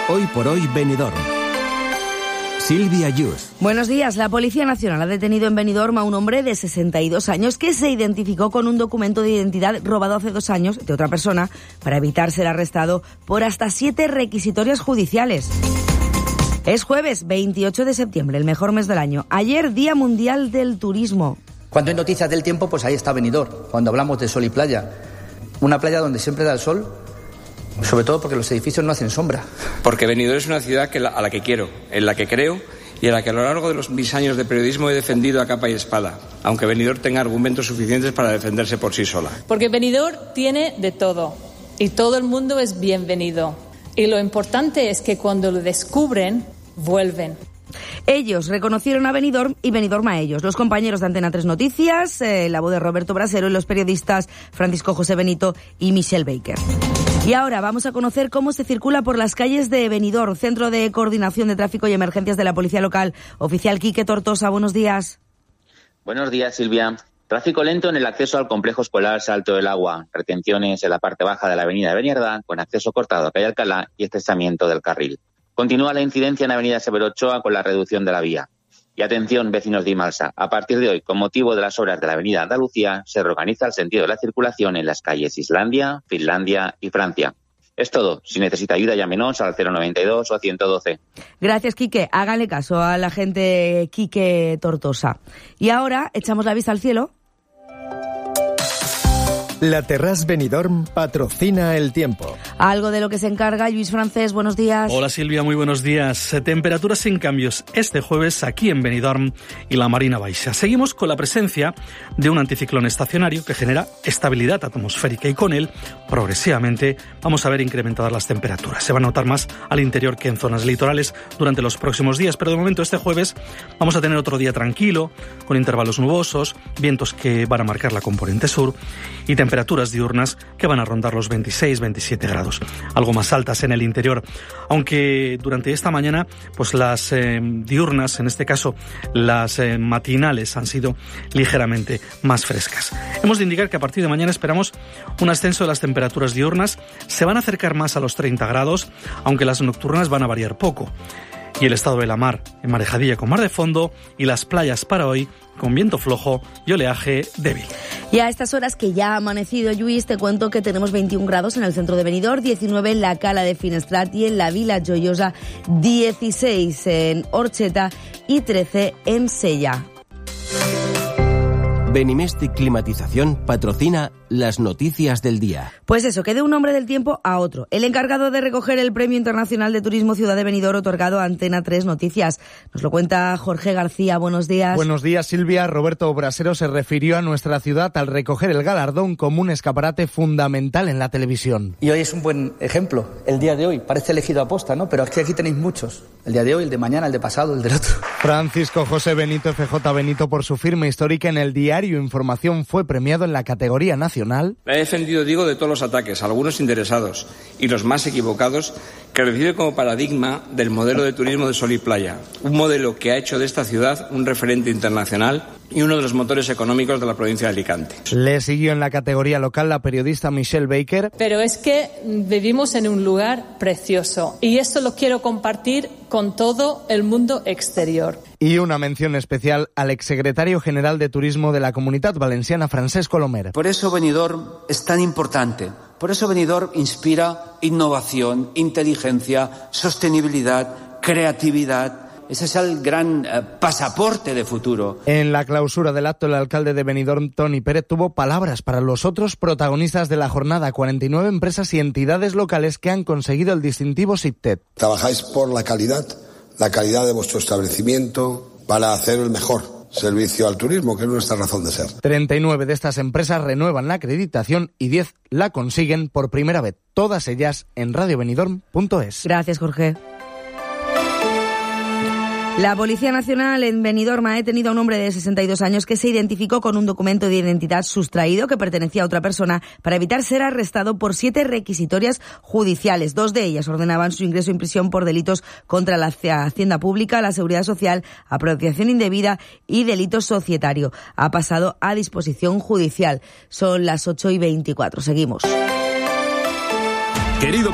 Hoy por hoy Benidorm. Silvia Yus. Buenos días. La Policía Nacional ha detenido en Benidorm a un hombre de 62 años que se identificó con un documento de identidad robado hace 2 años de otra persona para evitar ser arrestado por hasta 7 requisitorias judiciales. Es jueves 28 de septiembre, el mejor mes del año. Ayer, Día Mundial del Turismo. Cuando hay noticias del tiempo, pues ahí está Benidorm. Cuando hablamos de sol y playa. Una playa donde siempre da el sol, sobre todo porque los edificios no hacen sombra. Porque Benidorm es una ciudad a la que quiero, en la que creo y en la que a lo largo de mis años de periodismo he defendido a capa y espada, aunque Benidorm tenga argumentos suficientes para defenderse por sí sola. Porque Benidorm tiene de todo y todo el mundo es bienvenido. Y lo importante es que cuando lo descubren, vuelven. Ellos reconocieron a Benidorm y Benidorm a ellos. Los compañeros de Antena 3 Noticias, la voz de Roberto Brasero, y los periodistas Francisco José Benito y Michelle Baker. Y ahora vamos a conocer cómo se circula por las calles de Benidorm. Centro de Coordinación de Tráfico y Emergencias de la Policía Local. Oficial Quique Tortosa, buenos días. Buenos días, Silvia. Tráfico lento en el acceso al complejo escolar Salto del Agua. Retenciones en la parte baja de la avenida de Beniardá, con acceso cortado a calle Alcalá y estrechamiento del carril. Continúa la incidencia en avenida Severo Ochoa con la reducción de la vía. Y atención, vecinos de Imalsa, a partir de hoy, con motivo de las obras de la avenida Andalucía, se reorganiza el sentido de la circulación en las calles Islandia, Finlandia y Francia. Es todo. Si necesita ayuda, llámenos al 092 o 112. Gracias, Quique. Háganle caso a la gente Quique Tortosa. Y ahora echamos la vista al cielo. La Terrasse Benidorm patrocina el tiempo. Algo de lo que se encarga Lluís Francés, buenos días. Hola Silvia, muy buenos días. Temperaturas sin cambios este jueves aquí en Benidorm y la Marina Baixa. Seguimos con la presencia de un anticiclón estacionario que genera estabilidad atmosférica y con él, progresivamente, vamos a ver incrementadas las temperaturas. Se va a notar más al interior que en zonas litorales durante los próximos días, pero de momento este jueves vamos a tener otro día tranquilo, con intervalos nubosos, vientos que van a marcar la componente sur y temperaturas diurnas que van a rondar los 26-27 grados, algo más altas en el interior, aunque durante esta mañana pues las diurnas, en este caso las matinales, han sido ligeramente más frescas. Hemos de indicar que a partir de mañana esperamos un ascenso de las temperaturas diurnas, se van a acercar más a los 30 grados, aunque las nocturnas van a variar poco. Y el estado de la mar, en marejadilla con mar de fondo, y las playas para hoy con viento flojo y oleaje débil. Y a estas horas que ya ha amanecido, Lluís, te cuento que tenemos 21 grados en el centro de Benidorm, 19 en la Cala de Finestrat y en la Vila Joiosa, 16 en Orcheta y 13 en Sella. Benimestic Climatización patrocina las noticias del día. Pues eso, que de un hombre del tiempo a otro. El encargado de recoger el Premio Internacional de Turismo Ciudad de Benidorm otorgado a Antena 3 Noticias. Nos lo cuenta Jorge García. Buenos días. Buenos días, Silvia. Roberto Brasero se refirió a nuestra ciudad al recoger el galardón como un escaparate fundamental en la televisión. Y hoy es un buen ejemplo, el día de hoy. Parece elegido a posta, ¿no? Pero es que aquí tenéis muchos. El día de hoy, el de mañana, el de pasado, el del otro. Francisco José Benito, FJ Benito, por su firma histórica en el diario Información, fue premiado en la categoría nacional. Me he defendido, digo, de todos los ataques, algunos interesados y los más equivocados, que recibe como paradigma del modelo de turismo de sol y playa. Un modelo que ha hecho de esta ciudad un referente internacional y uno de los motores económicos de la provincia de Alicante. Le siguió en la categoría local la periodista Michelle Baker. Pero es que vivimos en un lugar precioso y esto lo quiero compartir con todo el mundo exterior. Y una mención especial al exsecretario general de Turismo de la Comunitat Valenciana, Francesc Colomer. Por eso Benidorm es tan importante. Por eso Benidorm inspira innovación, inteligencia, sostenibilidad, creatividad. Ese es el gran pasaporte de futuro. En la clausura del acto, el alcalde de Benidorm, Toni Pérez, tuvo palabras para los otros protagonistas de la jornada, 49 empresas y entidades locales que han conseguido el distintivo SICTET. Trabajáis por la calidad de vuestro establecimiento para hacer el mejor servicio al turismo, que es nuestra razón de ser. 39 de estas empresas renuevan la acreditación y 10 la consiguen por primera vez. Todas ellas en radiobenidorm.es. Gracias, Jorge. La Policía Nacional en Benidorm ha detenido a un hombre de 62 años que se identificó con un documento de identidad sustraído que pertenecía a otra persona para evitar ser arrestado por 7 requisitorias judiciales. 2 de ellas ordenaban su ingreso en prisión por delitos contra la hacienda pública, la seguridad social, apropiación indebida y delito societario. Ha pasado a disposición judicial. Son las 8:24. Seguimos. Querido